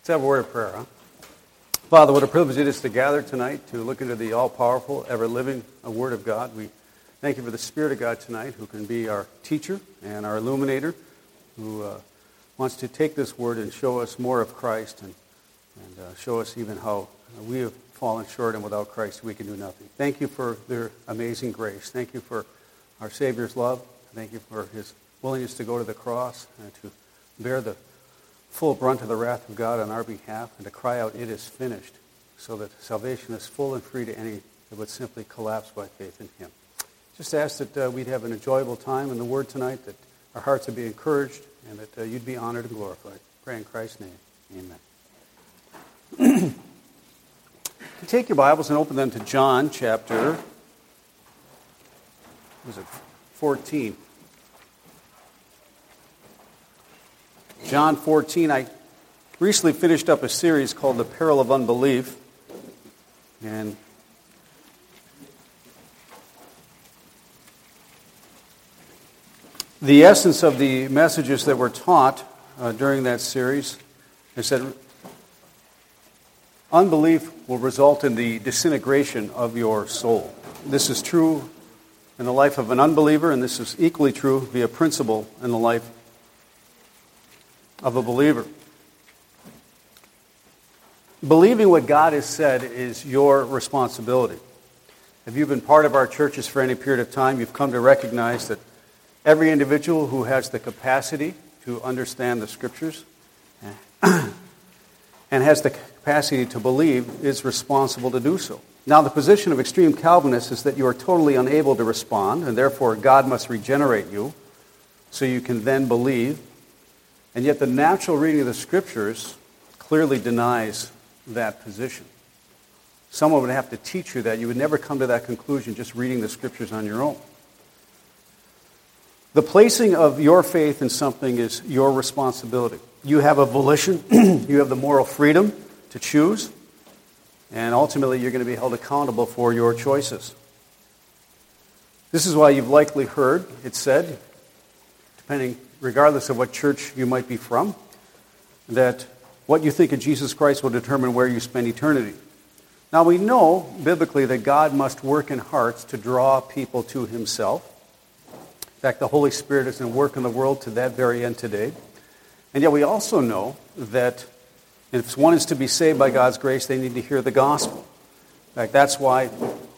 Let's have a word of prayer, huh? Father, what a privilege it is to gather tonight to look into the all-powerful, ever-living Word of God. We thank you for the Spirit of God tonight, who can be our teacher and our illuminator, who wants to take this Word and show us more of Christ and show us even how we have fallen short, and without Christ we can do nothing. Thank you for their amazing grace. Thank you for our Savior's love. Thank you for His willingness to go to the cross and to bear the full brunt of the wrath of God on our behalf, and to cry out, "It is finished," so that salvation is full and free to any that would simply collapse by faith in Him. Just ask that we'd have an enjoyable time in the Word tonight, that our hearts would be encouraged, and that you'd be honored and glorified. Pray in Christ's name. Amen. You take your Bibles and open them to John chapter 14. John 14, I recently finished up a series called The Peril of Unbelief. And the essence of the messages that were taught during that series is that unbelief will result in the disintegration of your soul. This is true in the life of an unbeliever, and this is equally true via principle in the life of a believer. Believing what God has said is your responsibility. If you've been part of our churches for any period of time, you've come to recognize that every individual who has the capacity to understand the Scriptures and has the capacity to believe is responsible to do so. Now, the position of extreme Calvinists is that you are totally unable to respond, and therefore God must regenerate you so you can then believe. And yet the natural reading of the Scriptures clearly denies that position. Someone would have to teach you that. You would never come to that conclusion just reading the Scriptures on your own. The placing of your faith in something is your responsibility. You have a volition. You have the moral freedom to choose. And ultimately, you're going to be held accountable for your choices. This is why you've likely heard it said, regardless of what church you might be from, that what you think of Jesus Christ will determine where you spend eternity. Now, we know biblically that God must work in hearts to draw people to Himself. In fact, the Holy Spirit is at work in the world to that very end today. And yet we also know that if one is to be saved by God's grace, they need to hear the gospel. In fact, that's why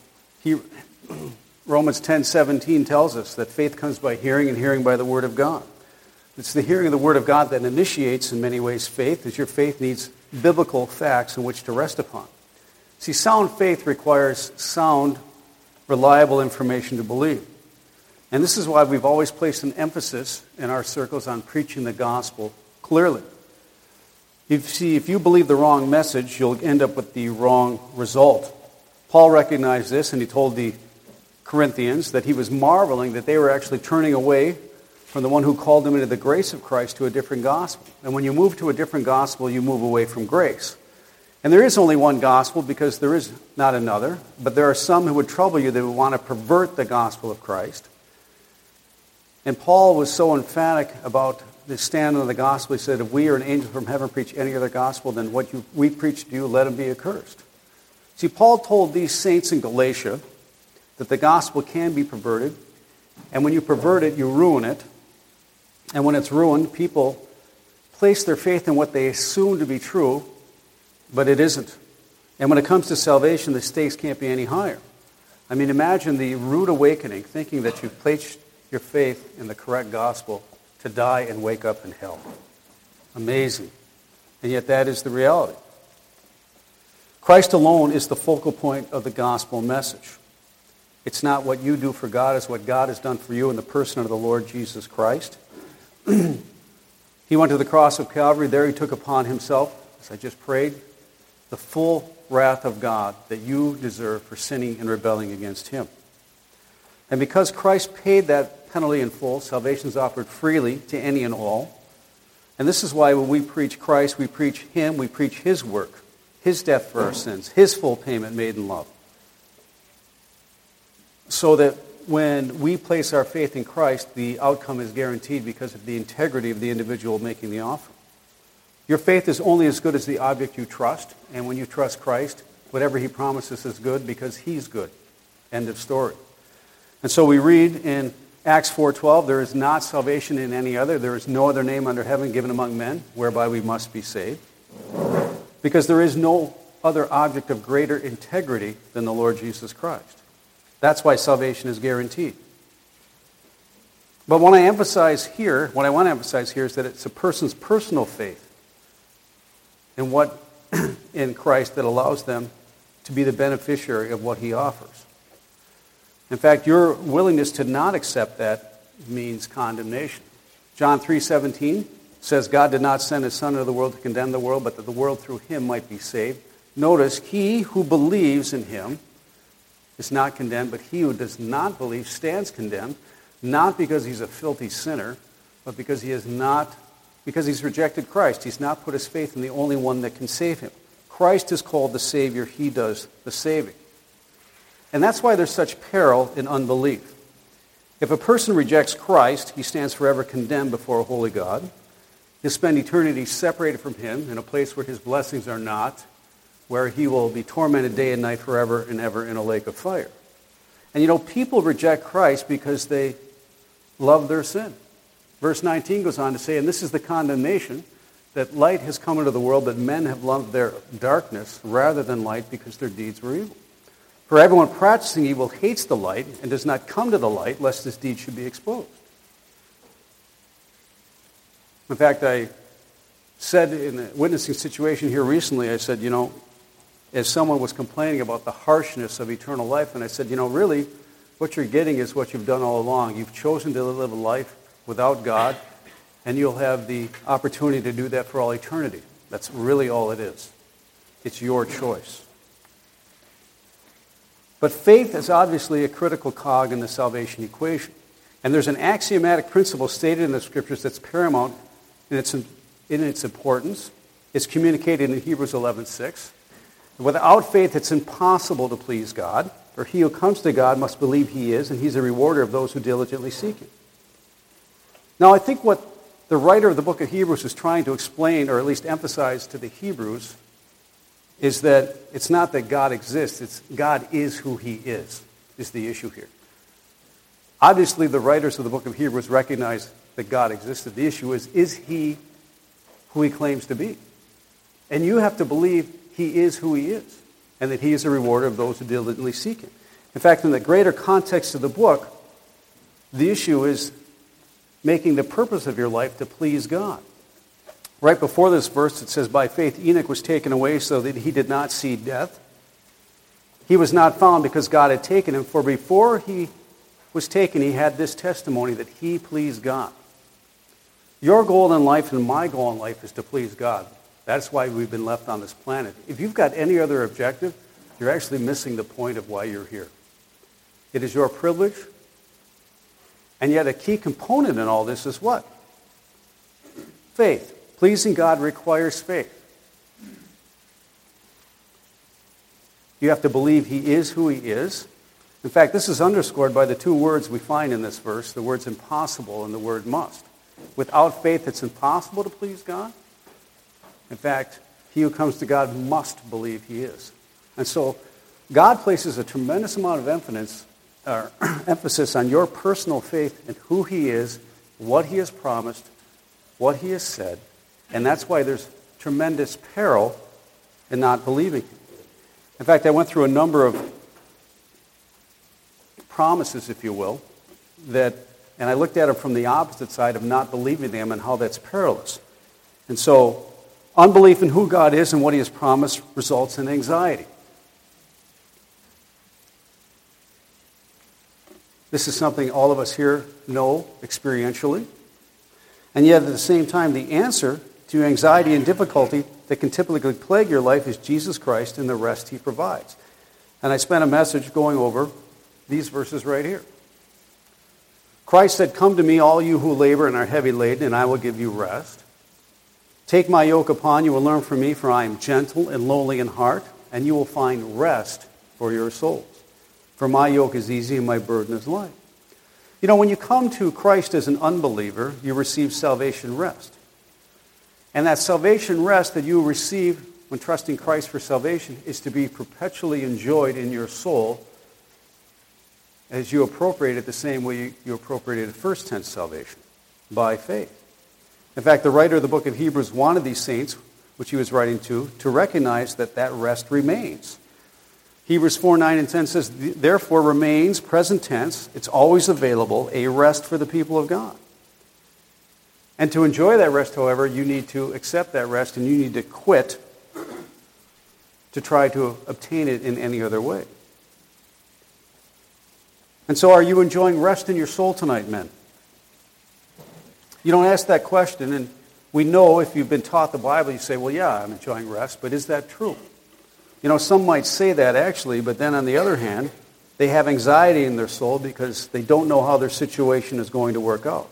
Romans 10:17 tells us that faith comes by hearing, and hearing by the Word of God. It's the hearing of the Word of God that initiates, in many ways, faith, as your faith needs biblical facts in which to rest upon. See, sound faith requires sound, reliable information to believe. And this is why we've always placed an emphasis in our circles on preaching the gospel clearly. If you believe the wrong message, you'll end up with the wrong result. Paul recognized this, and he told the Corinthians that he was marveling that they were actually turning away from the one who called them into the grace of Christ to a different gospel. And when you move to a different gospel, you move away from grace. And there is only one gospel because there is not another, but there are some who would trouble you that would want to pervert the gospel of Christ. And Paul was so emphatic about the stand on the gospel. He said, if we or an angel from heaven preach any other gospel than what we preach to you, let him be accursed. See, Paul told these saints in Galatia that the gospel can be perverted, and when you pervert it, you ruin it. And when it's ruined, people place their faith in what they assume to be true, but it isn't. And when it comes to salvation, the stakes can't be any higher. I mean, imagine the rude awakening, thinking that you've placed your faith in the correct gospel to die and wake up in hell. Amazing. And yet that is the reality. Christ alone is the focal point of the gospel message. It's not what you do for God, it's what God has done for you in the person of the Lord Jesus Christ. He went to the cross of Calvary. There He took upon Himself, as I just prayed, the full wrath of God that you deserve for sinning and rebelling against Him. And because Christ paid that penalty in full, salvation is offered freely to any and all. And this is why when we preach Christ, we preach Him, we preach His work, His death for our sins, His full payment made in love. So that when we place our faith in Christ, the outcome is guaranteed because of the integrity of the individual making the offer. Your faith is only as good as the object you trust, and when you trust Christ, whatever he promises is good because he's good. End of story. And so we read in Acts 4:12, there is not salvation in any other. There is no other name under heaven given among men whereby we must be saved. Because there is no other object of greater integrity than the Lord Jesus Christ. That's why salvation is guaranteed. But what I want to emphasize here is that it's a person's personal faith in Christ that allows them to be the beneficiary of what he offers. In fact, your willingness to not accept that means condemnation. John 3:17 says, God did not send his Son into the world to condemn the world, but that the world through him might be saved. Notice, he who believes in him is not condemned, but he who does not believe stands condemned, not because he's a filthy sinner, but because he's rejected Christ. He's not put his faith in the only one that can save him. Christ is called the Savior. He does the saving. And that's why there's such peril in unbelief. If a person rejects Christ, he stands forever condemned before a holy God. He'll spend eternity separated from him in a place where his blessings are not, where he will be tormented day and night forever and ever in a lake of fire. And people reject Christ because they love their sin. Verse 19 goes on to say, and this is the condemnation, that light has come into the world, but men have loved their darkness rather than light because their deeds were evil. For everyone practicing evil hates the light and does not come to the light, lest his deeds should be exposed. In fact, I said in a witnessing situation here recently, I said, as someone was complaining about the harshness of eternal life, and I said, really, what you're getting is what you've done all along. You've chosen to live a life without God, and you'll have the opportunity to do that for all eternity. That's really all it is. It's your choice. But faith is obviously a critical cog in the salvation equation. And there's an axiomatic principle stated in the Scriptures that's paramount in its importance. It's communicated in Hebrews 11:6. Without faith, it's impossible to please God, for he who comes to God must believe he is, and he's a rewarder of those who diligently seek him. Now, I think what the writer of the book of Hebrews is trying to explain, or at least emphasize to the Hebrews, is that it's not that God exists, it's God is who he is the issue here. Obviously, the writers of the book of Hebrews recognize that God existed. The issue is he who he claims to be? And you have to believe he is who he is, and that he is a rewarder of those who diligently seek him. In fact, in the greater context of the book, the issue is making the purpose of your life to please God. Right before this verse, it says, by faith Enoch was taken away so that he did not see death. He was not found because God had taken him, for before he was taken, he had this testimony that he pleased God. Your goal in life and my goal in life is to please God. That's why we've been left on this planet. If you've got any other objective, you're actually missing the point of why you're here. It is your privilege, and yet a key component in all this is what? Faith. Pleasing God requires faith. You have to believe he is who he is. In fact, this is underscored by the two words we find in this verse, the words impossible and the word must. Without faith, it's impossible to please God. In fact, he who comes to God must believe he is. And so God places a tremendous amount of emphasis on your personal faith in who he is, what he has promised, what he has said, and that's why there's tremendous peril in not believing him. In fact, I went through a number of promises, if you will, and I looked at them from the opposite side of not believing them and how that's perilous. And so, unbelief in who God is and what he has promised results in anxiety. This is something all of us here know experientially. And yet at the same time, the answer to anxiety and difficulty that can typically plague your life is Jesus Christ and the rest he provides. And I spent a message going over these verses right here. Christ said, come to me, all you who labor and are heavy laden, and I will give you rest. Take my yoke upon you and learn from me, for I am gentle and lowly in heart, and you will find rest for your souls. For my yoke is easy and my burden is light. When you come to Christ as an unbeliever, you receive salvation rest. And that salvation rest that you receive when trusting Christ for salvation is to be perpetually enjoyed in your soul as you appropriate it the same way you appropriated first tense salvation, by faith. In fact, the writer of the book of Hebrews wanted these saints, which he was writing to recognize that that rest remains. Hebrews 4, 9, and 10 says, therefore remains, present tense, it's always available, a rest for the people of God. And to enjoy that rest, however, you need to accept that rest and you need to quit to try to obtain it in any other way. And so are you enjoying rest in your soul tonight, men? You don't ask that question, and we know if you've been taught the Bible, you say, well, yeah, I'm enjoying rest, but is that true? You know, some might say that actually, but then on the other hand, they have anxiety in their soul because they don't know how their situation is going to work out.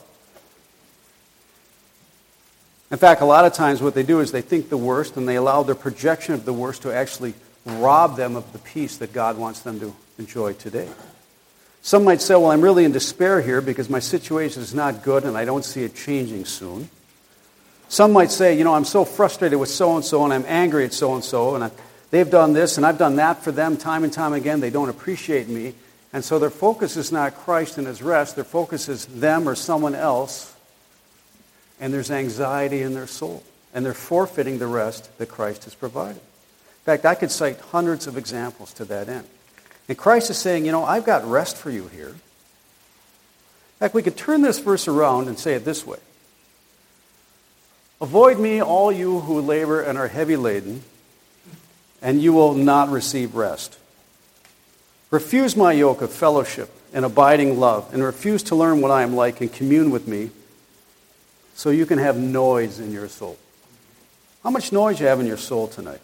In fact, a lot of times what they do is they think the worst and they allow their projection of the worst to actually rob them of the peace that God wants them to enjoy today. Some might say, well, I'm really in despair here because my situation is not good and I don't see it changing soon. Some might say, you know, I'm so frustrated with so-and-so and I'm angry at so-and-so and they've done this and I've done that for them time and time again. They don't appreciate me. And so their focus is not Christ and His rest. Their focus is them or someone else. And there's anxiety in their soul. And they're forfeiting the rest that Christ has provided. In fact, I could cite hundreds of examples to that end. And Christ is saying, you know, I've got rest for you here. In fact, we could turn this verse around and say it this way. Avoid me, all you who labor and are heavy laden, and you will not receive rest. Refuse my yoke of fellowship and abiding love, and refuse to learn what I am like and commune with me, so you can have noise in your soul. How much noise you have in your soul tonight?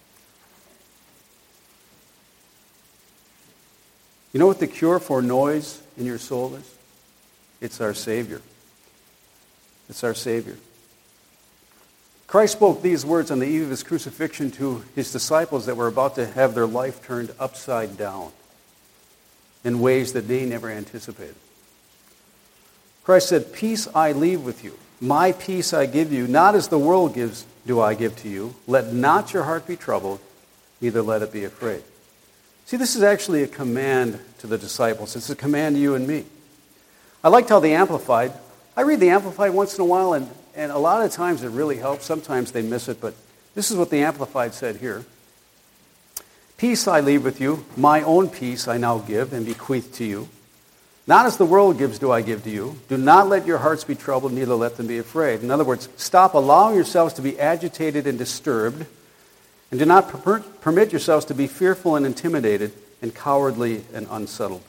You know what the cure for noise in your soul is? It's our Savior. It's our Savior. Christ spoke these words on the eve of His crucifixion to His disciples that were about to have their life turned upside down in ways that they never anticipated. Christ said, peace I leave with you. My peace I give you, not as the world gives do I give to you. Let not your heart be troubled, neither let it be afraid. See, this is actually a command to the disciples. It's a command to you and me. I liked how the Amplified, I read the Amplified once in a while, and a lot of times it really helps. Sometimes they miss it, but this is what the Amplified said here. Peace I leave with you, my own peace I now give and bequeath to you. Not as the world gives do I give to you. Do not let your hearts be troubled, neither let them be afraid. In other words, stop allowing yourselves to be agitated and disturbed, and do not permit yourselves to be fearful and intimidated and cowardly and unsettled.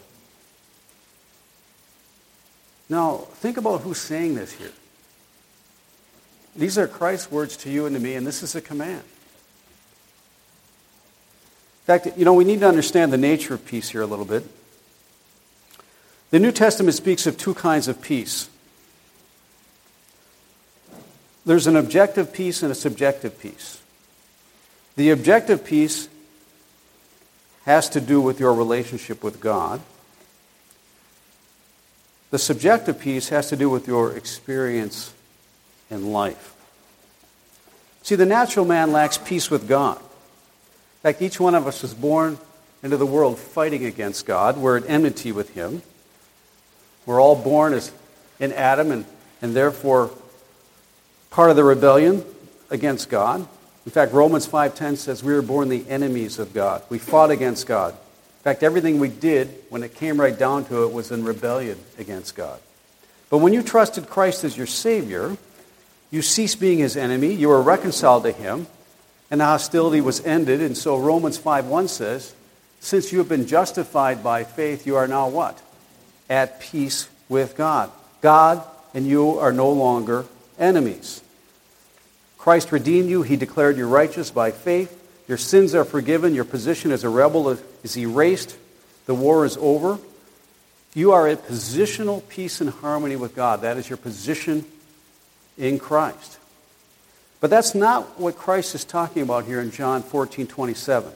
Now, think about who's saying this here. These are Christ's words to you and to me, and this is a command. In fact, you know, we need to understand the nature of peace here a little bit. The New Testament speaks of two kinds of peace. There's an objective peace and a subjective peace. The objective peace has to do with your relationship with God. The subjective peace has to do with your experience in life. See, the natural man lacks peace with God. In fact, each one of us was born into the world fighting against God. We're at enmity with Him. We're all born as in Adam and therefore part of the rebellion against God. In fact, Romans 5:10 says we were born the enemies of God. We fought against God. In fact, everything we did, when it came right down to it, was in rebellion against God. But when you trusted Christ as your Savior, you ceased being His enemy, you were reconciled to Him, and the hostility was ended. And so Romans 5:1 says, since you have been justified by faith, you are now what? At peace with God. God and you are no longer enemies. Christ redeemed you. He declared you righteous by faith. Your sins are forgiven. Your position as a rebel is erased. The war is over. You are at positional peace and harmony with God. That is your position in Christ. But that's not what Christ is talking about here in John 14:27.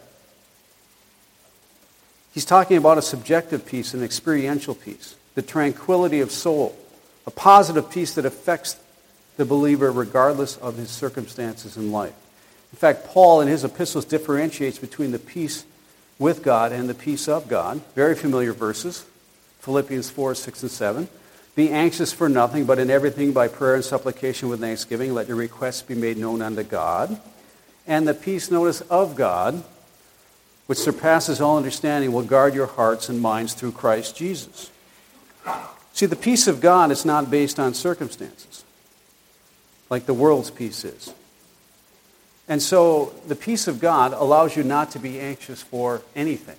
He's talking about a subjective peace, an experiential peace, the tranquility of soul, a positive peace that affects the believer regardless of his circumstances in life. In fact, Paul in his epistles differentiates between the peace with God and the peace of God. Very familiar verses, Philippians 4, 6, and 7. Be anxious for nothing, but in everything by prayer and supplication with thanksgiving, let your requests be made known unto God. And the peace, notice, of God, which surpasses all understanding, will guard your hearts and minds through Christ Jesus. See, the peace of God is not based on circumstances, like the world's peace is. And so the peace of God allows you not to be anxious for anything.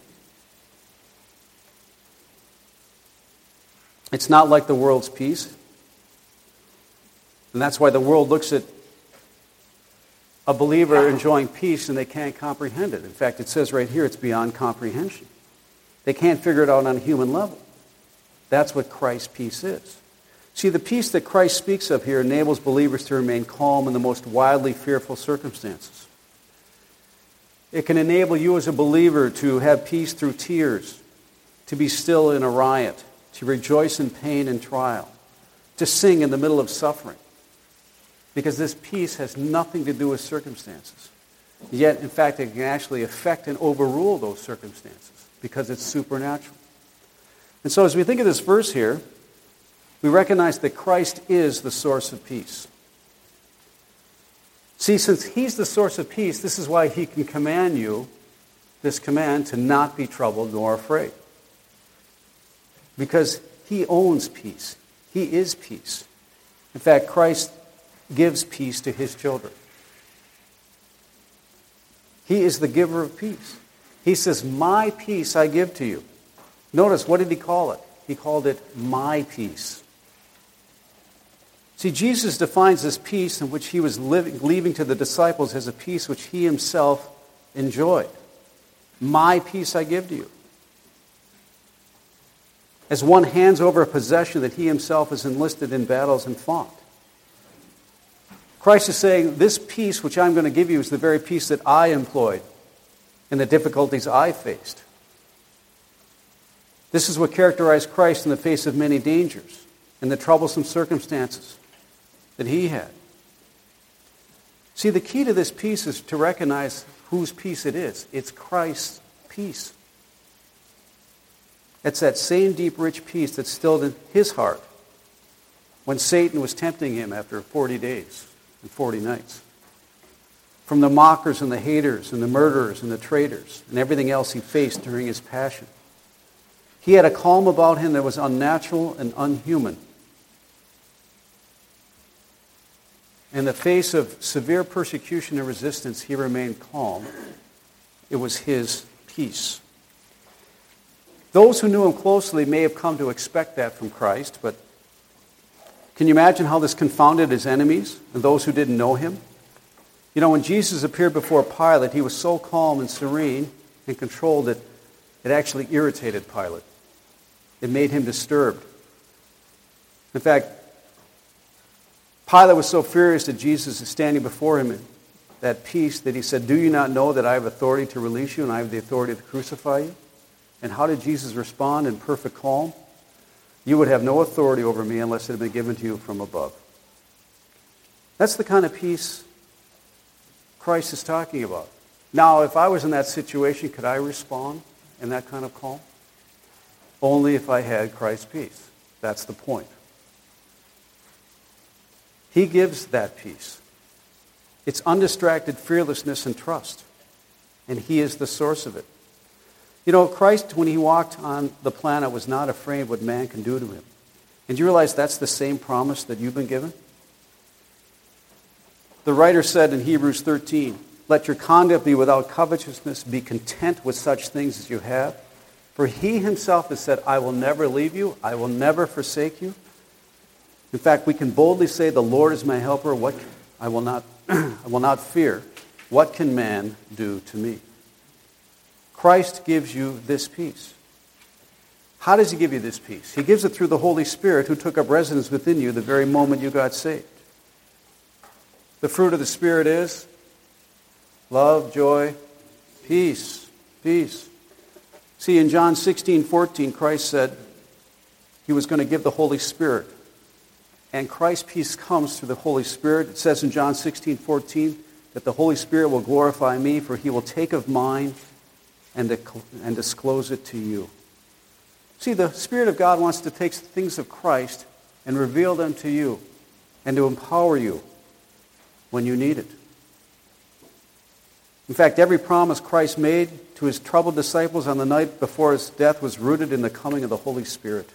It's not like the world's peace. And that's why the world looks at a believer enjoying peace and they can't comprehend it. In fact, it says right here it's beyond comprehension. They can't figure it out on a human level. That's what Christ's peace is. See, the peace that Christ speaks of here enables believers to remain calm in the most wildly fearful circumstances. It can enable you as a believer to have peace through tears, to be still in a riot, to rejoice in pain and trial, to sing in the middle of suffering. Because this peace has nothing to do with circumstances. Yet, in fact, it can actually affect and overrule those circumstances because it's supernatural. And so as we think of this verse here, we recognize that Christ is the source of peace. See, since he's the source of peace, this is why he can command you this command to not be troubled nor afraid. Because he owns peace. He is peace. In fact, Christ gives peace to his children. He is the giver of peace. He says, my peace I give to you. Notice, what did he call it? He called it my peace. See, Jesus defines this peace in which he was leaving to the disciples as a peace which he himself enjoyed. My peace I give to you. As one hands over a possession that he himself has enlisted in battles and fought. Christ is saying, this peace which I'm going to give you is the very peace that I employed in the difficulties I faced. This is what characterized Christ in the face of many dangers and the troublesome circumstances that he had. See, the key to this peace is to recognize whose peace it is. It's Christ's peace. It's that same deep, rich peace that stilled in his heart when Satan was tempting him after 40 days and 40 nights. From the mockers and the haters and the murderers and the traitors and everything else he faced during his passion. He had a calm about him that was unnatural and unhuman. In the face of severe persecution and resistance, he remained calm. It was his peace. Those who knew him closely may have come to expect that from Christ, but can you imagine how this confounded his enemies and those who didn't know him? You know, when Jesus appeared before Pilate, he was so calm and serene and controlled that it actually irritated Pilate. It made him disturbed. In fact, Pilate was so furious that Jesus is standing before him in that peace that he said, do you not know that I have authority to release you and I have the authority to crucify you? And how did Jesus respond in perfect calm? You would have no authority over me unless it had been given to you from above. That's the kind of peace Christ is talking about. Now, if I was in that situation, could I respond in that kind of calm? Only if I had Christ's peace. That's the point. He gives that peace. It's undistracted fearlessness and trust. And he is the source of it. You know, Christ, when he walked on the planet, was not afraid what man can do to him. And you realize that's the same promise that you've been given? The writer said in Hebrews 13, let your conduct be without covetousness, be content with such things as you have. For he himself has said, I will never leave you, I will never forsake you. In fact, we can boldly say, the Lord is my helper, I will not fear. What can man do to me? Christ gives you this peace. How does he give you this peace? He gives it through the Holy Spirit who took up residence within you the very moment you got saved. The fruit of the Spirit is love, joy, peace, peace. See, in John 16:14, Christ said he was going to give the Holy Spirit. And Christ's peace comes through the Holy Spirit. It says in John 16:14 that the Holy Spirit will glorify me, for he will take of mine and disclose it to you. See, the Spirit of God wants to take things of Christ and reveal them to you and to empower you when you need it. In fact, every promise Christ made to his troubled disciples on the night before his death was rooted in the coming of the Holy Spirit.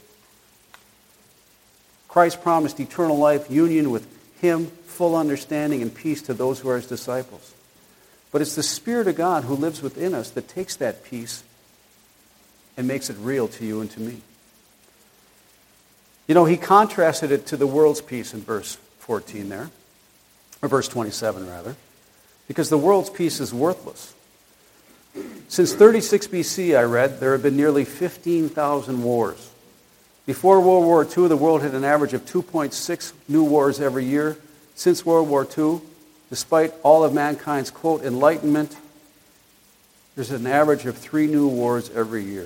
Christ promised eternal life, union with him, full understanding and peace to those who are his disciples. But it's the Spirit of God who lives within us that takes that peace and makes it real to you and to me. You know, he contrasted it to the world's peace in verse 14 there, or verse 27 rather, because the world's peace is worthless. Since 36 BC, I read, there have been nearly 15,000 wars. Before World War II, the world had an average of 2.6 new wars every year. Since World War II, despite all of mankind's, quote, enlightenment, there's an average of 3 new wars every year.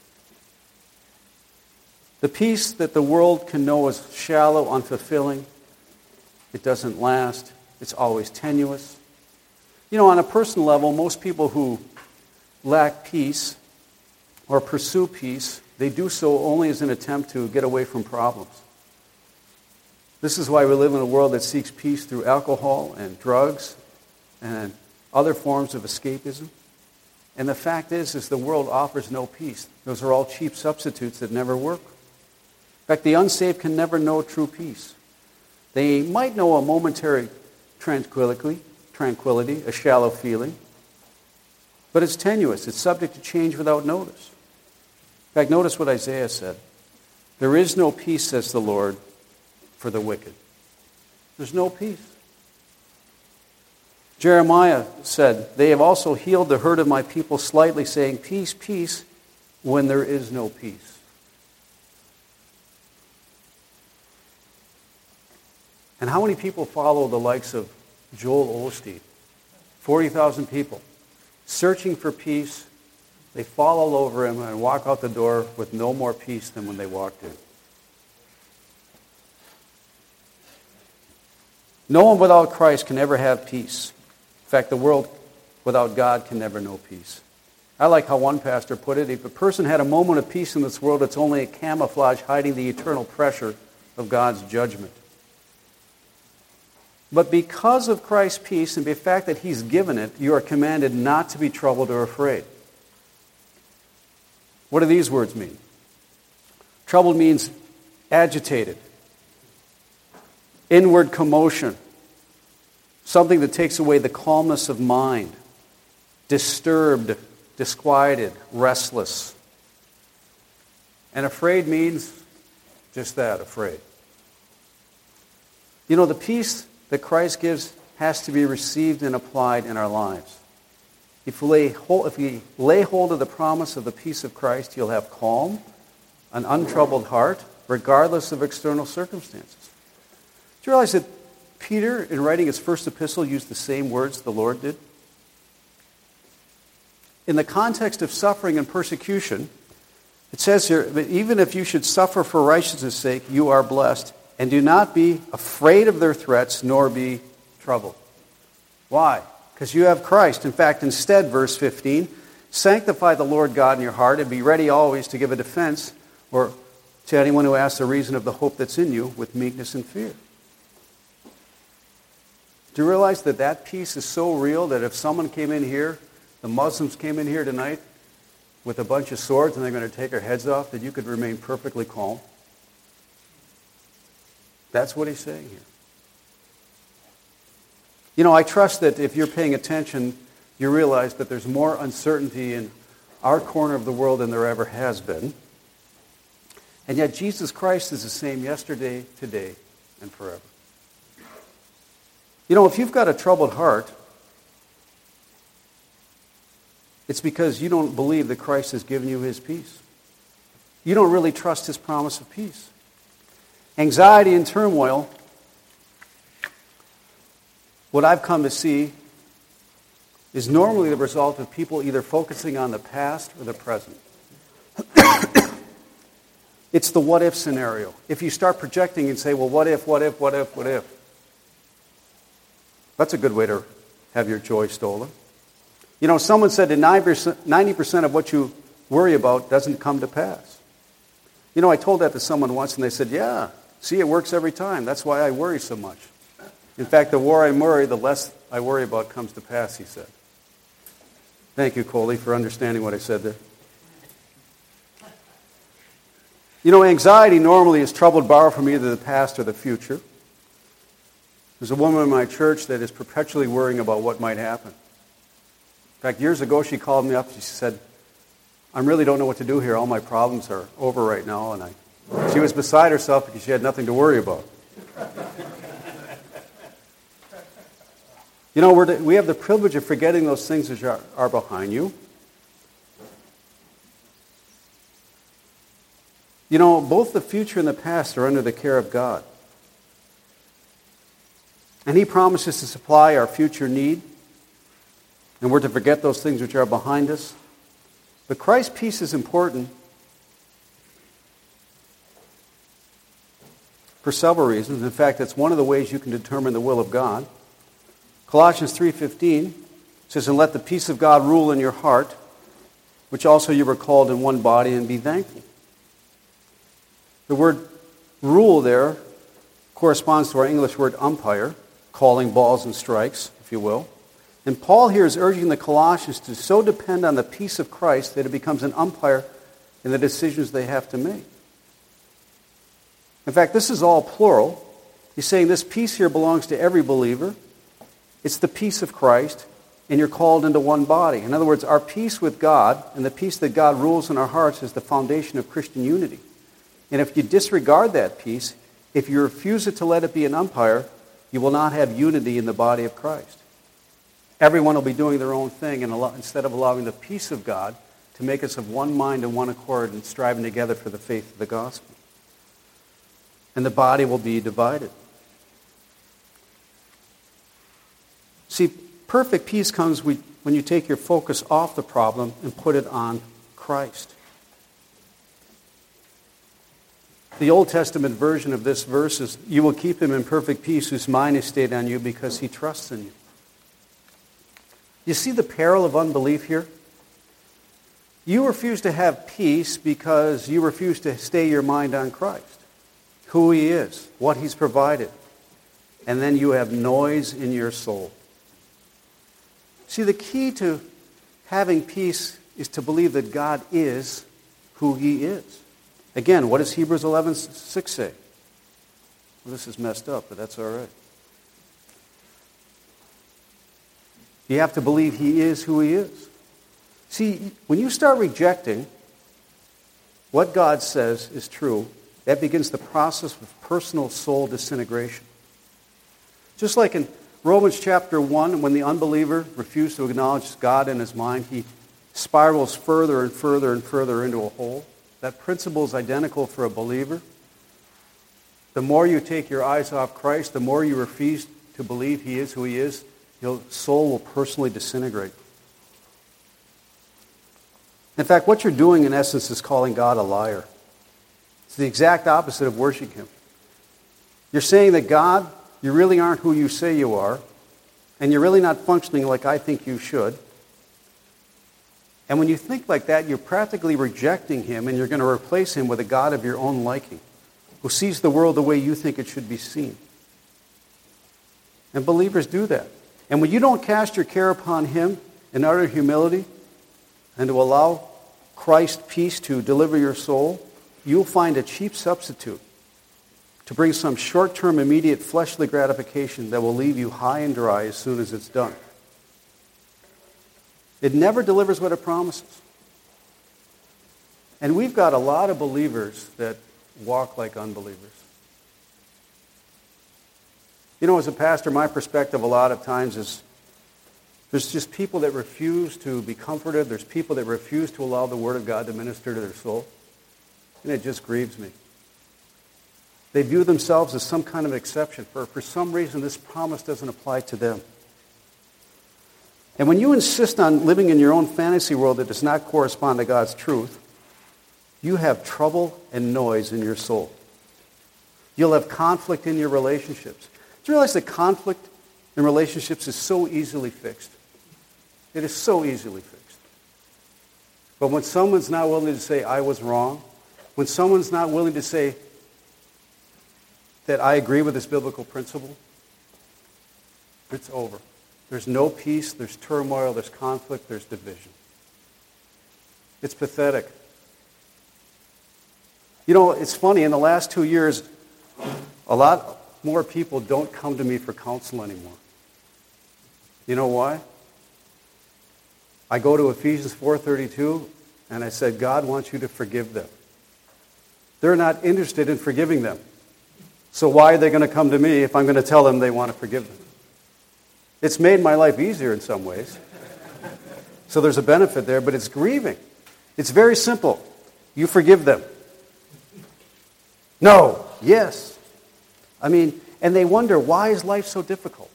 The peace that the world can know is shallow, unfulfilling. It doesn't last. It's always tenuous. You know, on a personal level, most people who lack peace or pursue peace, they do so only as an attempt to get away from problems. This is why we live in a world that seeks peace through alcohol and drugs and other forms of escapism. And the fact is the world offers no peace. Those are all cheap substitutes that never work. In fact, the unsaved can never know true peace. They might know a momentary tranquility, a shallow feeling, but it's tenuous. It's subject to change without notice. In fact, notice what Isaiah said. There is no peace, says the Lord, for the wicked. There's no peace. Jeremiah said, they have also healed the hurt of my people slightly, saying, peace, peace, when there is no peace. And how many people follow the likes of Joel Osteen? 40,000 people. Searching for peace. They fall all over him and walk out the door with no more peace than when they walked in. No one without Christ can ever have peace. In fact, the world without God can never know peace. I like how one pastor put it, if a person had a moment of peace in this world, it's only a camouflage hiding the eternal pressure of God's judgment. But because of Christ's peace and the fact that he's given it, you are commanded not to be troubled or afraid. What do these words mean? Troubled means agitated, inward commotion, something that takes away the calmness of mind, disturbed, disquieted, restless. And afraid means just that, afraid. You know, the peace that Christ gives has to be received and applied in our lives. If we lay hold of the promise of the peace of Christ, you'll have calm, an untroubled heart, regardless of external circumstances. Do you realize that Peter, in writing his first epistle, used the same words the Lord did? In the context of suffering and persecution, it says here, that even if you should suffer for righteousness' sake, you are blessed. And do not be afraid of their threats, nor be troubled. Why? Because you have Christ. In fact, instead, verse 15, sanctify the Lord God in your heart and be ready always to give a defense or to anyone who asks the reason of the hope that's in you with meekness and fear. Do you realize that that peace is so real that if someone came in here, the Muslims came in here tonight with a bunch of swords and they're going to take our heads off, that you could remain perfectly calm? That's what he's saying here. You know, I trust that if you're paying attention, you realize that there's more uncertainty in our corner of the world than there ever has been. And yet Jesus Christ is the same yesterday, today, and forever. You know, if you've got a troubled heart, it's because you don't believe that Christ has given you his peace. You don't really trust his promise of peace. Anxiety and turmoil, what I've come to see, is normally the result of people either focusing on the past or the present. It's the what if scenario. If you start projecting and say, well, what if, what if, what if, what if? That's a good way to have your joy stolen. You know, someone said that 90% of what you worry about doesn't come to pass. You know, I told that to someone once and they said, yeah, see, it works every time. That's why I worry so much. In fact, the more I worry, the less I worry about comes to pass, he said. Thank you, Coley, for understanding what I said there. You know, anxiety normally is troubled borrowed from either the past or the future. There's a woman in my church that is perpetually worrying about what might happen. In fact, years ago, she called me up and she said, I really don't know what to do here. All my problems are over right now. And she was beside herself because she had nothing to worry about. You know, we have the privilege of forgetting those things which are behind you. You know, both the future and the past are under the care of God. And He promises to supply our future need. And we're to forget those things which are behind us. But Christ's peace is important for several reasons. In fact, it's one of the ways you can determine the will of God. Colossians 3:15 says, and let the peace of God rule in your heart, which also you were called in one body, and be thankful. The word rule there corresponds to our English word umpire, calling balls and strikes, if you will. And Paul here is urging the Colossians to so depend on the peace of Christ that it becomes an umpire in the decisions they have to make. In fact, this is all plural. He's saying this peace here belongs to every believer. It's the peace of Christ, and you're called into one body. In other words, our peace with God and the peace that God rules in our hearts is the foundation of Christian unity. And if you disregard that peace, if you refuse to let it be an umpire, you will not have unity in the body of Christ. Everyone will be doing their own thing instead of allowing the peace of God to make us of one mind and one accord and striving together for the faith of the gospel. And the body will be divided. See, perfect peace comes when you take your focus off the problem and put it on Christ. The Old Testament version of this verse is, you will keep him in perfect peace whose mind is stayed on you because he trusts in you. You see the peril of unbelief here? You refuse to have peace because you refuse to stay your mind on Christ, who He is, what He's provided. And then you have noise in your soul. See, the key to having peace is to believe that God is who He is. Again, what does Hebrews 11:6 say? Well, this is messed up, but that's all right. You have to believe He is who He is. See, when you start rejecting what God says is true, that begins the process of personal soul disintegration. Just like in Romans chapter 1, when the unbeliever refused to acknowledge God in his mind, he spirals further and further and further into a hole. That principle is identical for a believer. The more you take your eyes off Christ, the more you refuse to believe He is who He is, your soul will personally disintegrate. In fact, what you're doing in essence is calling God a liar. It's the exact opposite of worshiping Him. You're saying that God, you really aren't who you say you are, and you're really not functioning like I think you should. And when you think like that, you're practically rejecting Him, and you're going to replace Him with a God of your own liking, who sees the world the way you think it should be seen. And believers do that. And when you don't cast your care upon Him in utter humility and to allow Christ's peace to deliver your soul, you'll find a cheap substitute to bring some short-term, immediate fleshly gratification that will leave you high and dry as soon as it's done. It never delivers what it promises. And we've got a lot of believers that walk like unbelievers. You know, as a pastor, my perspective a lot of times is there's just people that refuse to be comforted. There's people that refuse to allow the Word of God to minister to their soul. And it just grieves me. They view themselves as some kind of exception. For some reason, this promise doesn't apply to them. And when you insist on living in your own fantasy world that does not correspond to God's truth, you have trouble and noise in your soul. You'll have conflict in your relationships. Do you realize that conflict in relationships is so easily fixed? It is so easily fixed. But when someone's not willing to say, I was wrong, when someone's not willing to say that I agree with this biblical principle, it's over. There's no peace, there's turmoil, there's conflict, there's division. It's pathetic. You know, it's funny, in the last 2 years, a lot more people don't come to me for counsel anymore. You know why? I go to Ephesians 4:32, and I said, God wants you to forgive them. They're not interested in forgiving them. So why are they going to come to me if I'm going to tell them they want to forgive them? It's made my life easier in some ways. So there's a benefit there, but it's grieving. It's very simple. You forgive them. No. Yes. I mean, and they wonder, why is life so difficult?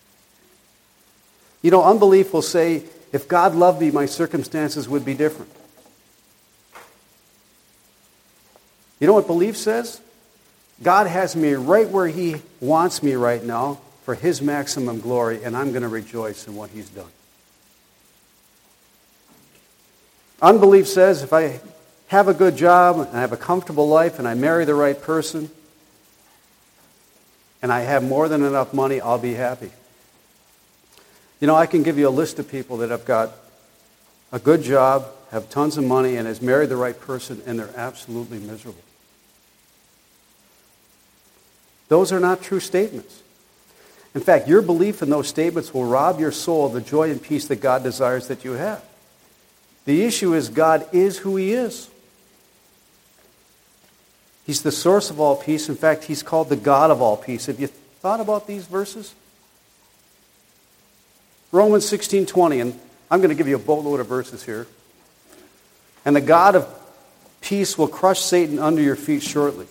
You know, unbelief will say, if God loved me, my circumstances would be different. You know what belief says? God has me right where He wants me right now for His maximum glory, and I'm going to rejoice in what He's done. Unbelief says, if I have a good job, and I have a comfortable life, and I marry the right person, and I have more than enough money, I'll be happy. You know, I can give you a list of people that have got a good job, have tons of money, and has married the right person, and they're absolutely miserable. Those are not true statements. In fact, your belief in those statements will rob your soul of the joy and peace that God desires that you have. The issue is God is who He is. He's the source of all peace. In fact, He's called the God of all peace. Have you thought about these verses? Romans 16:20, and I'm going to give you a boatload of verses here. And the God of peace will crush Satan under your feet shortly.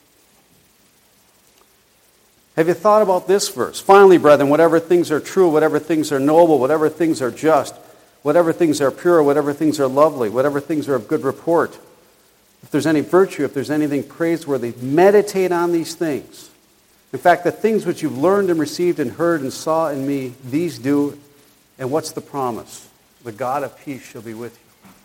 Have you thought about this verse? Finally, brethren, whatever things are true, whatever things are noble, whatever things are just, whatever things are pure, whatever things are lovely, whatever things are of good report, if there's any virtue, if there's anything praiseworthy, meditate on these things. In fact, the things which you've learned and received and heard and saw in me, these do. And what's the promise? The God of peace shall be with you.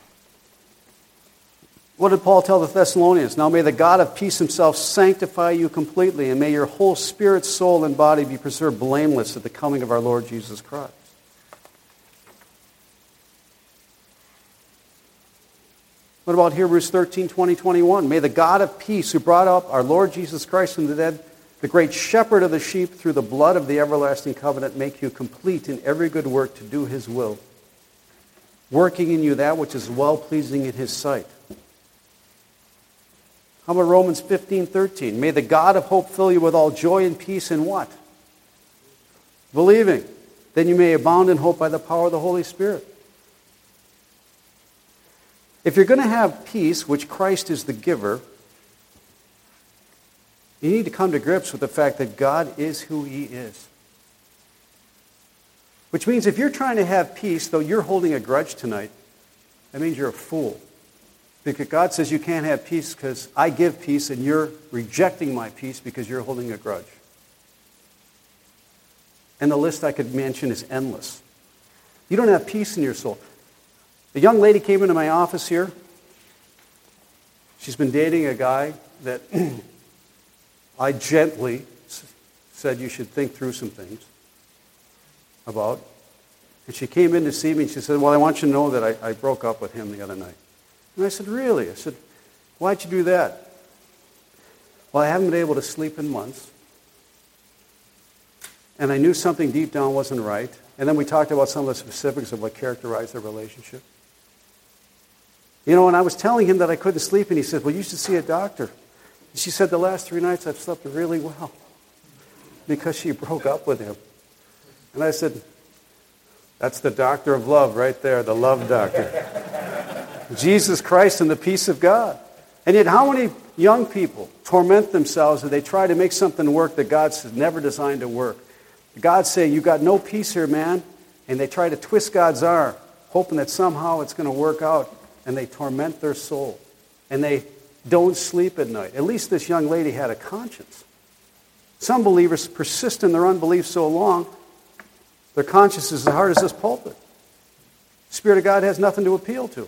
What did Paul tell the Thessalonians? Now may the God of peace Himself sanctify you completely, and may your whole spirit, soul, and body be preserved blameless at the coming of our Lord Jesus Christ. What about Hebrews 13, 20, 21? May the God of peace, who brought up our Lord Jesus Christ from the dead, the great shepherd of the sheep, through the blood of the everlasting covenant, make you complete in every good work to do His will, working in you that which is well-pleasing in His sight. How about Romans 15, 13? May the God of hope fill you with all joy and peace in what? Believing. Then you may abound in hope by the power of the Holy Spirit. If you're going to have peace, which Christ is the giver, you need to come to grips with the fact that God is who He is. Which means if you're trying to have peace, though you're holding a grudge tonight, that means you're a fool. Because God says you can't have peace because I give peace and you're rejecting my peace because you're holding a grudge. And the list I could mention is endless. You don't have peace in your soul. A young lady came into my office here. She's been dating a guy that I gently said you should think through some things about. And she came in to see me and she said, well, I want you to know that I broke up with him the other night. And I said, really? I said, why'd you do that? Well, I haven't been able to sleep in months. And I knew something deep down wasn't right. And then we talked about some of the specifics of what characterized their relationship. You know, and I was telling him that I couldn't sleep, and he said, well, you should see a doctor. And she said, the last 3 nights I've slept really well because she broke up with him. And I said, that's the doctor of love right there, the love doctor. Jesus Christ and the peace of God. And yet how many young people torment themselves as they try to make something work that God's never designed to work? God's saying, you got no peace here, man. And they try to twist God's arm, hoping that somehow it's going to work out. And they torment their soul. and they don't sleep at night. At least this young lady had a conscience. Some believers persist in their unbelief so long, their conscience is as hard as this pulpit. The Spirit of God has nothing to appeal to.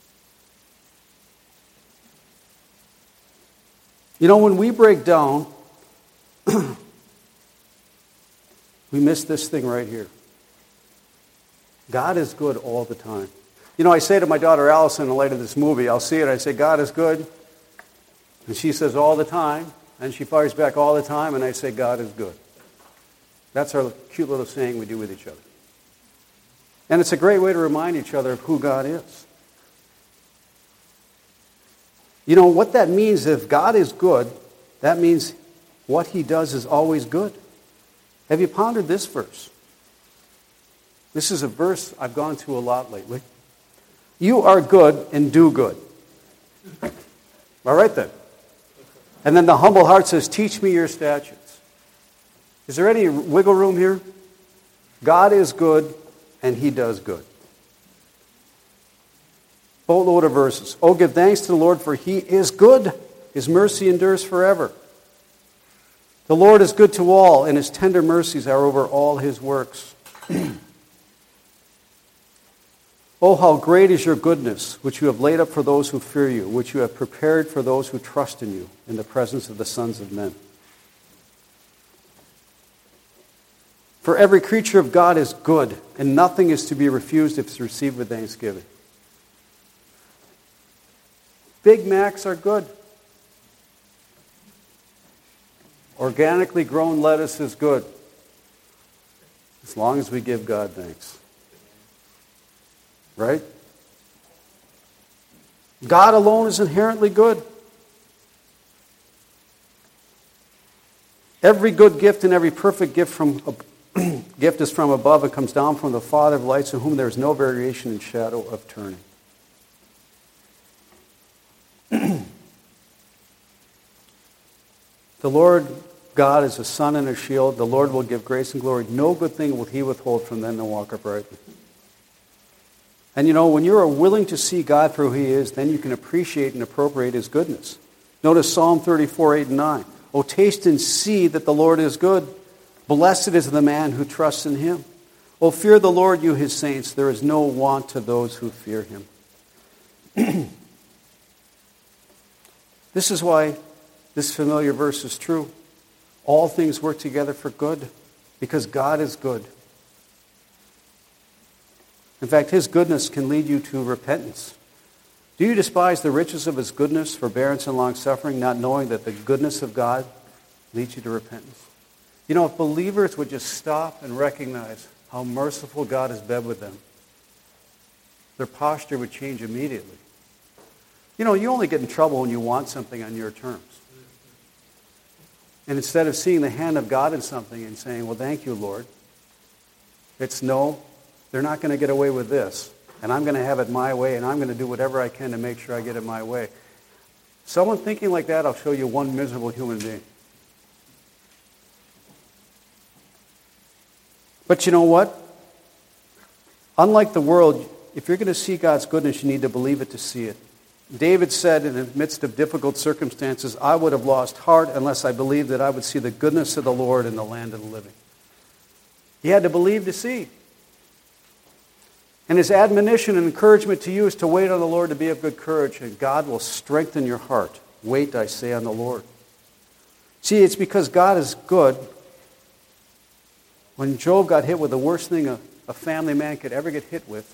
You know, when we break down, we miss this thing right here. God is good all the time. You know, I say to my daughter Allison in the light of this movie, I'll see it, I say, God is good. And she says all the time, and she fires back all the time, and I say, God is good. That's our cute little saying we do with each other. And it's a great way to remind each other of who God is. You know, what that means, if God is good, that means what he does is always good. Have you pondered this verse? This is a verse I've gone to a lot lately. You are good and do good. All right then. And then the humble heart says, teach me your statutes. Is there any wiggle room here? God is good and he does good. Boatload of verses. Oh, give thanks to the Lord, for he is good. His mercy endures forever. The Lord is good to all, and his tender mercies are over all his works. Oh, how great is your goodness, which you have laid up for those who fear you, which you have prepared for those who trust in you, in the presence of the sons of men. For every creature of God is good, and nothing is to be refused if it's received with thanksgiving. Big Macs are good. Organically grown lettuce is good, as long as we give God thanks. Right? God alone is inherently good. Every good gift and every perfect gift gift is from above and comes down from the Father of lights, in whom there is no variation and shadow of turning. The Lord God is a sun and a shield. The Lord will give grace and glory. No good thing will he withhold from them that walk uprightly. And you know, when you are willing to see God for who he is, then you can appreciate and appropriate his goodness. Notice Psalm 34, 8 and 9. Oh, taste and see that the Lord is good. Blessed is the man who trusts in him. Oh, fear the Lord, you his saints. There is no want to those who fear him. This is why this familiar verse is true. All things work together for good, because God is good. In fact, his goodness can lead you to repentance. Do you despise the riches of his goodness, forbearance, and long-suffering, not knowing that the goodness of God leads you to repentance? You know, if believers would just stop and recognize how merciful God has been with them, their posture would change immediately. You know, you only get in trouble when you want something on your terms. And instead of seeing the hand of God in something and saying, well, thank you, Lord, it's no, they're not going to get away with this, and I'm going to have it my way, and I'm going to do whatever I can to make sure I get it my way. Someone thinking like that, I'll show you one miserable human being. But you know what? Unlike the world, if you're going to see God's goodness, you need to believe it to see it. David said in the midst of difficult circumstances, I would have lost heart unless I believed that I would see the goodness of the Lord in the land of the living. He had to believe to see. And his admonition and encouragement to you is to wait on the Lord, to be of good courage, and God will strengthen your heart. Wait, I say, on the Lord. See, it's because God is good. When Job got hit with the worst thing a family man could ever get hit with,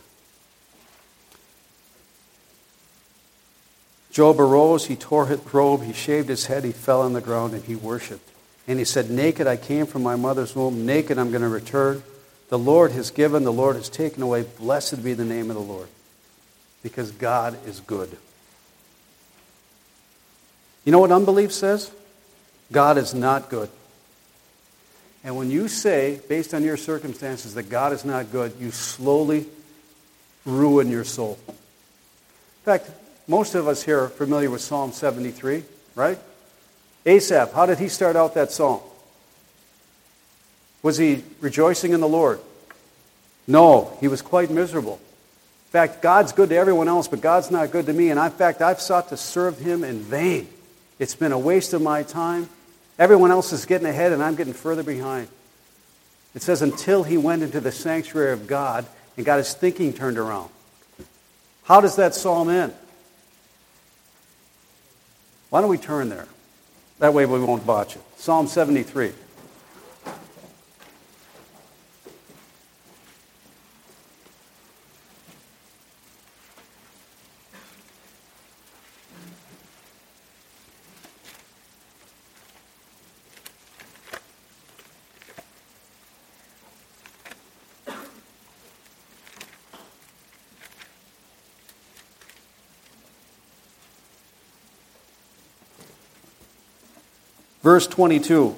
Job arose, he tore his robe, he shaved his head, he fell on the ground, and he worshipped. And he said, naked I came from my mother's womb, naked I'm going to return. The Lord has given, the Lord has taken away. Blessed be the name of the Lord, because God is good. You know what unbelief says? God is not good. And when you say, based on your circumstances, that God is not good, you slowly ruin your soul. In fact, most of us here are familiar with Psalm 73, right? Asaph, how did he start out that psalm? Was he rejoicing in the Lord? No, he was quite miserable. In fact, God's good to everyone else, but God's not good to me. And in fact, I've sought to serve him in vain. It's been a waste of my time. Everyone else is getting ahead, and I'm getting further behind. It says, until he went into the sanctuary of God and got his thinking turned around. How does that psalm end? Why don't we turn there? That way we won't botch it. Psalm 73. Verse 22,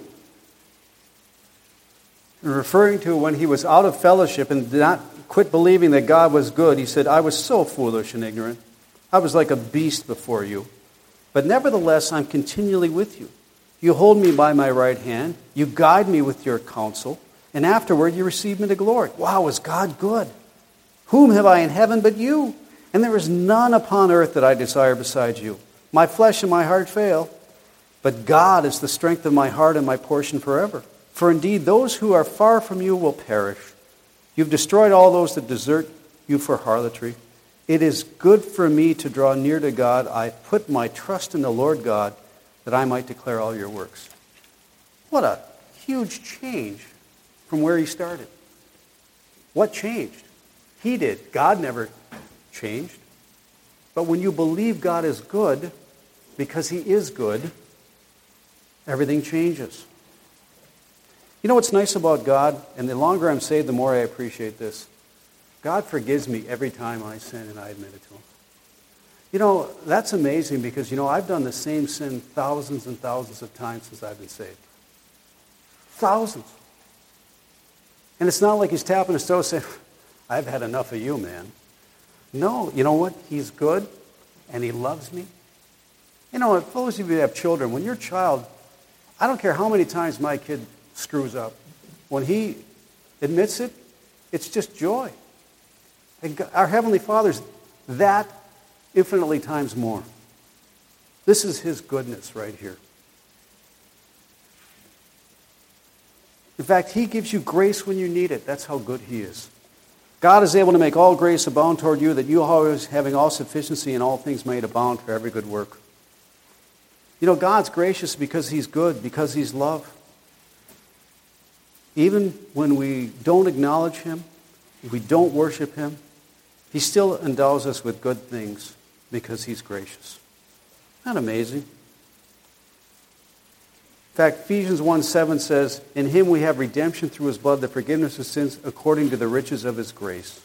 referring to when he was out of fellowship and did not quit believing that God was good, he said, I was so foolish and ignorant. I was like a beast before you. But nevertheless, I'm continually with you. You hold me by my right hand. You guide me with your counsel. And afterward, you receive me to glory. Wow, is God good? Whom have I in heaven but you? And there is none upon earth that I desire besides you. My flesh and my heart fail, but God is the strength of my heart and my portion forever. For indeed, those who are far from you will perish. You've destroyed all those that desert you for harlotry. It is good for me to draw near to God. I put my trust in the Lord God, that I might declare all your works. What a huge change from where he started. What changed? He did. God never changed. But when you believe God is good, because he is good, everything changes. You know what's nice about God? And the longer I'm saved, the more I appreciate this. God forgives me every time I sin and I admit it to him. You know, that's amazing because, I've done the same sin thousands and thousands of times since I've been saved. Thousands. And it's not like he's tapping his toe and saying, I've had enough of you, man. No, you know what? He's good and he loves me. If those of you that have children, when you're a child, I don't care how many times my kid screws up. When he admits it, it's just joy. And our Heavenly Father's that infinitely times more. This is his goodness right here. In fact, he gives you grace when you need it. That's how good he is. God is able to make all grace abound toward you, that you always having all sufficiency in all things may abound for every good work. God's gracious because he's good, because he's love. Even when we don't acknowledge him, if we don't worship him, he still endows us with good things because he's gracious. Isn't that amazing? In fact, Ephesians 1:7 says, in him we have redemption through his blood, the forgiveness of sins according to the riches of his grace.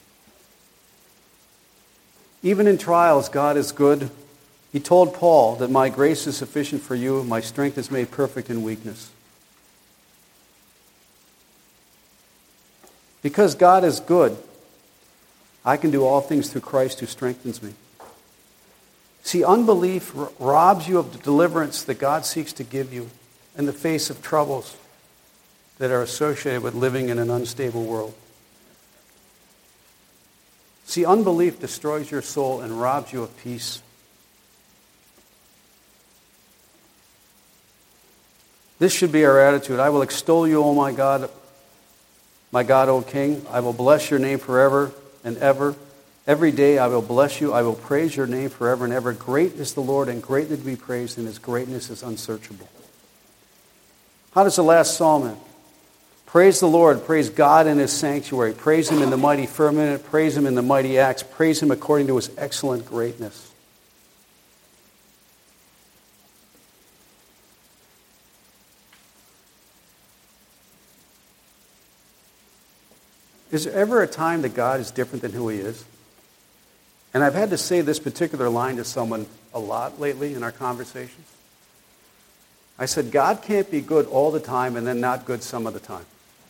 Even in trials, God is good. He told Paul that my grace is sufficient for you, my strength is made perfect in weakness. Because God is good, I can do all things through Christ who strengthens me. See, unbelief robs you of the deliverance that God seeks to give you in the face of troubles that are associated with living in an unstable world. See, unbelief destroys your soul and robs you of peace. This should be our attitude. I will extol you, O my God, O King. I will bless your name forever and ever. Every day I will bless you. I will praise your name forever and ever. Great is the Lord and greatly to be praised, and his greatness is unsearchable. How does the last psalm end? Praise the Lord. Praise God in his sanctuary. Praise him in the mighty firmament. Praise him in the mighty acts. Praise him according to his excellent greatness. Is there ever a time that God is different than who he is? And I've had to say this particular line to someone a lot lately in our conversations. I said, God can't be good all the time and then not good some of the time.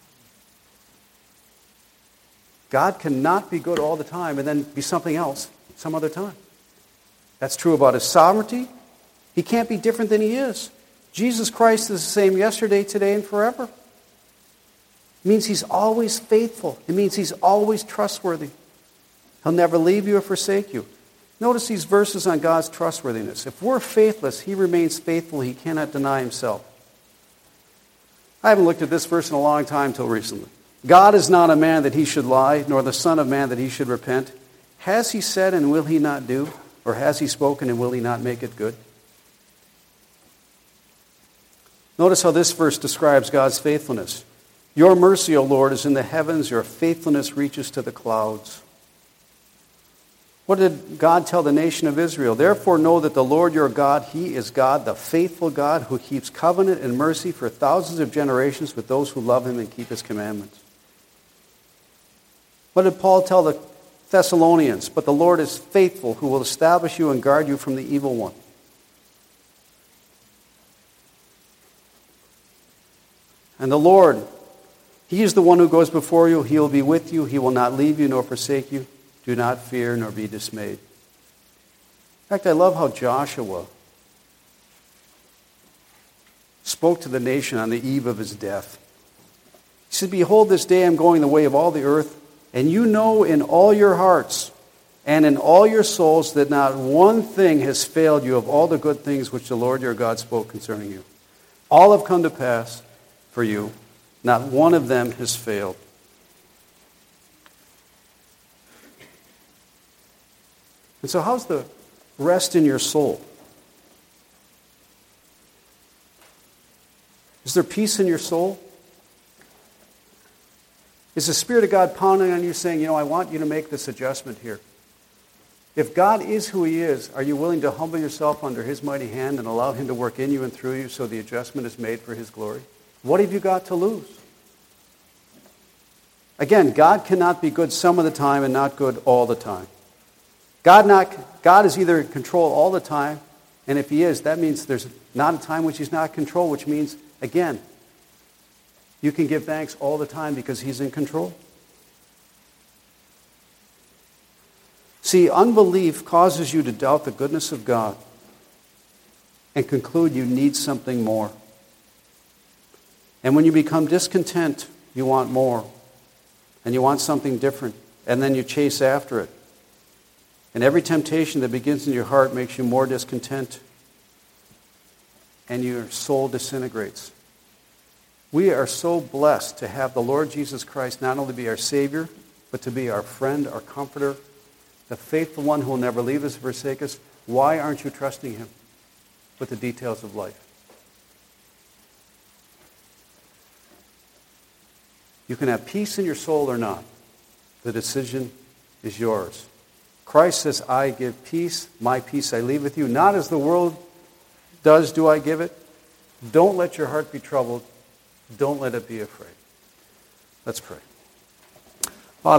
God cannot be good all the time and then be something else some other time. That's true about his sovereignty. He can't be different than he is. Jesus Christ is the same yesterday, today, and forever. It means he's always faithful. It means he's always trustworthy. He'll never leave you or forsake you. Notice these verses on God's trustworthiness. If we're faithless, he remains faithful. He cannot deny himself. I haven't looked at this verse in a long time till recently. God is not a man that he should lie, nor the son of man that he should repent. Has he said and will he not do? Or has he spoken and will he not make it good? Notice how this verse describes God's faithfulness. Your mercy, O Lord, is in the heavens. Your faithfulness reaches to the clouds. What did God tell the nation of Israel? Therefore know that the Lord your God, he is God, the faithful God, who keeps covenant and mercy for thousands of generations with those who love him and keep his commandments. What did Paul tell the Thessalonians? But the Lord is faithful, who will establish you and guard you from the evil one. And the Lord, he is the one who goes before you. He will be with you. He will not leave you nor forsake you. Do not fear nor be dismayed. In fact, I love how Joshua spoke to the nation on the eve of his death. He said, behold, this day I am going the way of all the earth, and you know in all your hearts and in all your souls that not one thing has failed you of all the good things which the Lord your God spoke concerning you. All have come to pass for you. Not one of them has failed. And so how's the rest in your soul? Is there peace in your soul? Is the Spirit of God pounding on you saying, I want you to make this adjustment here? If God is who he is, are you willing to humble yourself under his mighty hand and allow him to work in you and through you so the adjustment is made for his glory? What have you got to lose? Again, God cannot be good some of the time and not good all the time. God is either in control all the time, and if he is, that means there's not a time which he's not in control, which means, again, you can give thanks all the time because he's in control. See, unbelief causes you to doubt the goodness of God and conclude you need something more. And when you become discontent, you want more. And you want something different. And then you chase after it. And every temptation that begins in your heart makes you more discontent. And your soul disintegrates. We are so blessed to have the Lord Jesus Christ not only be our Savior, but to be our friend, our comforter, the faithful one who will never leave us or forsake us. Why aren't you trusting him with the details of life? You can have peace in your soul or not. The decision is yours. Christ says, I give peace, my peace I leave with you. Not as the world does do I give it. Don't let your heart be troubled. Don't let it be afraid. Let's pray.